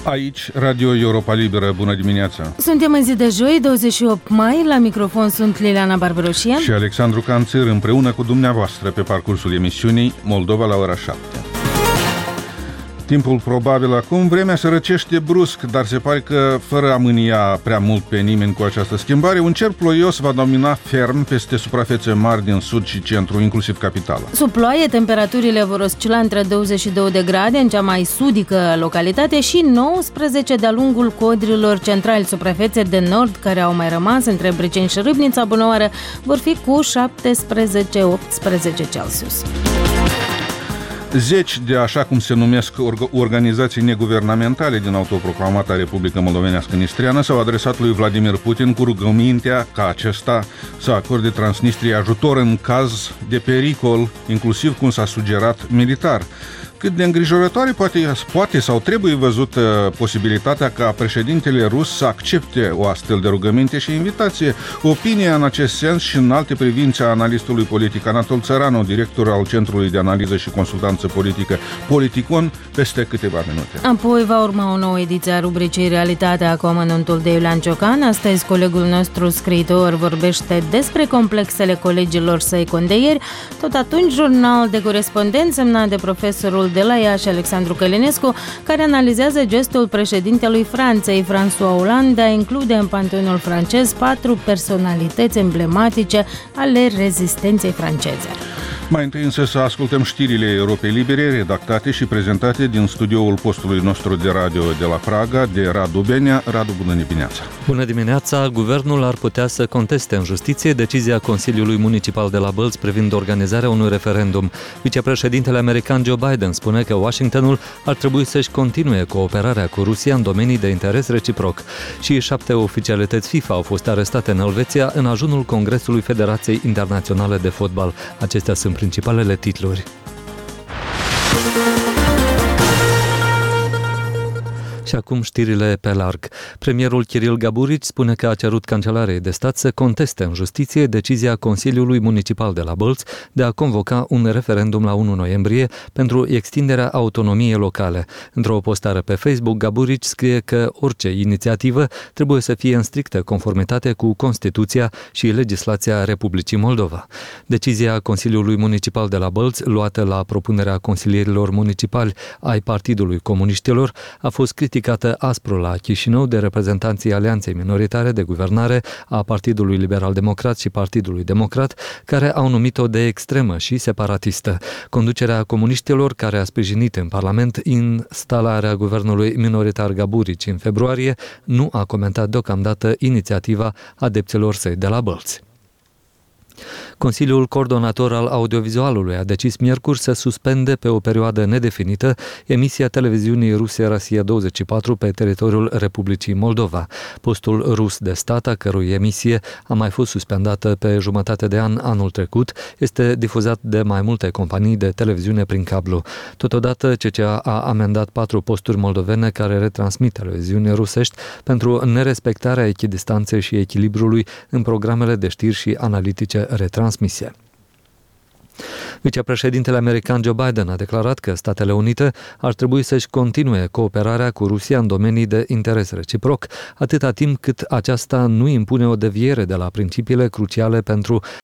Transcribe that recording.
Aici, Radio Europa Liberă, bună dimineața! Suntem în zi de joi, 28 mai, la microfon sunt Liliana Barbaroșian și Alexandru Canțir, împreună cu dumneavoastră pe parcursul emisiunii Moldova la ora 7. Timpul probabil acum, vremea se răcește brusc, dar se pare că, fără a mânia prea mult pe nimeni cu această schimbare, un cer ploios va domina ferm peste suprafețe mari din sud și centru, inclusiv capitala. Sub ploaie, temperaturile vor oscila între 22 de grade în cea mai sudică localitate și 19 de-a lungul codrilor centrali. Suprafețe de nord, care au mai rămas între Briceni și Râbnița, bunăoară, vor fi cu 17-18 Celsius. Zeci de, așa cum se numesc, organizații neguvernamentale din autoproclamata Republică Moldovenească Nistriană s-au adresat lui Vladimir Putin cu rugămintea ca acesta să acorde Transnistriei ajutor în caz de pericol, inclusiv, cum s-a sugerat, militar. Cât de îngrijorătoare poate sau trebuie văzută posibilitatea ca președintele rus să accepte o astfel de rugăminte și invitație. Opinia în acest sens și în alte privințe a analistului politic Anatol Țăranu, director al Centrului de Analiză și Consultanță Politică Politicon, peste câteva minute. Apoi va urma o nouă ediție a rubricii Realitatea cu amănuntul de Iulian Ciocan. Astăzi colegul nostru scriitor vorbește despre complexele colegilor săi condeieri. Tot atunci, jurnal de corespondent semnat de profesorul de la Iași, Alexandru Călinescu, care analizează gestul președintelui Franței, François Hollande, de a include în panteonul francez 4 personalități emblematice ale rezistenței franceze. Mai întâi însă să ascultăm știrile Europei Libere, redactate și prezentate din studioul postului nostru de radio de la Praga, de Radu Benea. Radu, bună dimineața! Bună dimineața! Guvernul ar putea să conteste în justiție decizia Consiliului Municipal de la Bălți privind organizarea unui referendum. Vicepreședintele american Joe Biden spune că Washingtonul ar trebui să-și continue cooperarea cu Rusia în domenii de interes reciproc. Și 7 oficialități FIFA au fost arestate în Elveția în ajunul Congresului Federației Internaționale de Fotbal. Acestea sunt principalele titluri. Și acum știrile pe larg. Premierul Kiril Gaburici spune că a cerut Cancelarei de Stat să conteste în justiție decizia Consiliului Municipal de la Bălți de a convoca un referendum la 1 noiembrie pentru extinderea autonomiei locale. Într-o postare pe Facebook, Gaburici scrie că orice inițiativă trebuie să fie în strictă conformitate cu Constituția și legislația Republicii Moldova. Decizia Consiliului Municipal de la Bălți, luată la propunerea consilierilor municipali ai Partidului Comuniștilor, a fost criticată aspru la Chișinău de reprezentanții Alianței Minoritare de Guvernare a Partidului Liberal Democrat și Partidului Democrat, care au numit-o de extremă și separatistă. Conducerea comuniștilor, care a sprijinit în Parlament instalarea guvernului minoritar Gaburici în februarie, nu a comentat deocamdată inițiativa adepților săi de la Bălți. Consiliul Coordonator al Audiovizualului a decis miercuri să suspende pe o perioadă nedefinită emisia televiziunii ruse Rosia 24 pe teritoriul Republicii Moldova. Postul rus de stat, a cărui emisie a mai fost suspendată pe jumătate de an anul trecut, este difuzat de mai multe companii de televiziune prin cablu. Totodată, CCA a amendat 4 posturi moldovene care retransmit televiziuni rusești pentru nerespectarea echidistanței și echilibrului în programele de știri și analitice retransmise. Vicepreședintele american Joe Biden a declarat că Statele Unite ar trebui să-și continue cooperarea cu Rusia în domenii de interes reciproc, atâta timp cât aceasta nu impune o deviere de la principiile cruciale pentru